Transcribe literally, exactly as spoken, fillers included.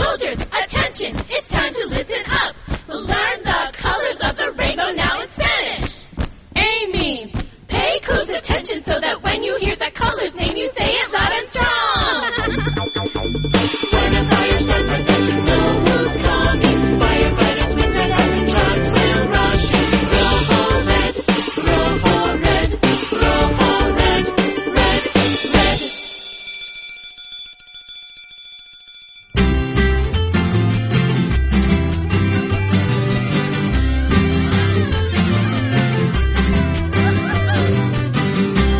Soldiers, attention, it's time to listen up. We'll learn the colors of the rainbow now in Spanish. Amy, pay close attention so that